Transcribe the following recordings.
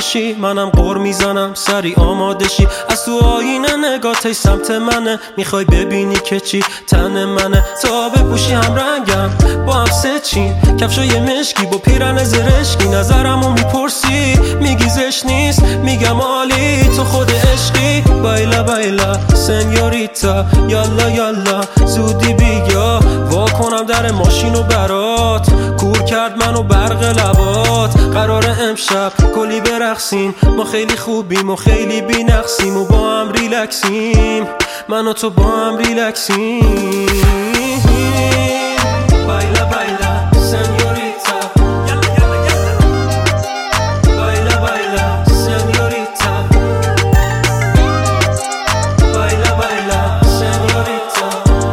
باشی منم قر میزنم سری آماده شی. از تو آینه نگاهت سمت منه، میخوای ببینی که چی تن منه. تا بپوشی هم رنگم با هم سه چین، کفشای مشکی با پیرن زرشکی. نظرمو میپرسی میگی زش نیست، میگم عالی تو خود عشقی. بایلا بایلا سنیوریتا یالا یالا زودی بیا، وا کنم در ماشینو برات. کور کرد منو برق لبات، قرار امشب کلی برقصیم. ما خیلی خوبیم و خیلی بی نقصیم و با هم ریلکسیم، من و تو با هم ریلکسیم. بایلا بایلا سنیوریتا بایلا بایلا سنیوریتا بایلا بایلا سنیوریتا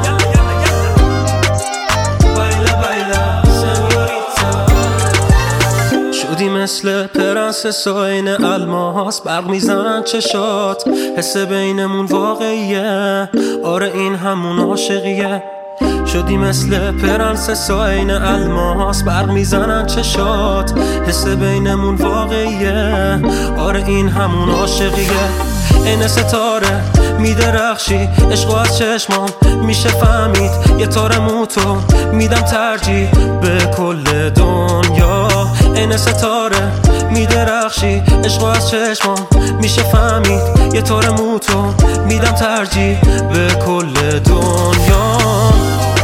بایلا بایلا سنیوریتا. شدی مثل پرنسس عین الماس، برق میزنن چشات، حس بینمون واقعیه. آره این همون عاشقیه. شدی مثل پرنسس عین الماس، برق میزنن چشات، حس بینمون واقعیه. آره این همون عاشقیه. این ستاره میدرخشی، عشقو از چشمام میشه فهمید. یه تار موتو میدم ترجیح به کل دنیا. این ستاره میدرخشی، عشقو از چشمام میشه فهمید. یه تار موتو میدم ترجیح به کل دنیا.